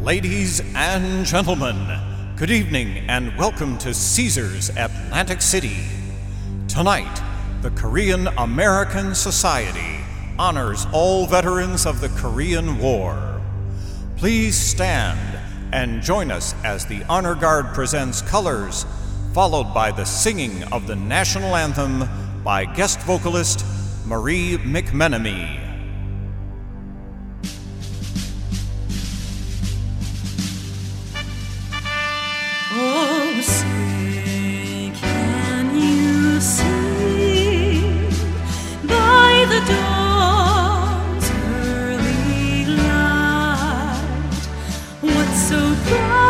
Ladies and gentlemen, good evening and welcome to Caesars Atlantic City. Tonight, the Korean American Society honors all veterans of the Korean War. Please stand and join us as the Honor Guard presents Colors, followed by the singing of the national anthem by guest vocalist Marie McMenemy. Oh, say, can you see by the dawn's early light what so bright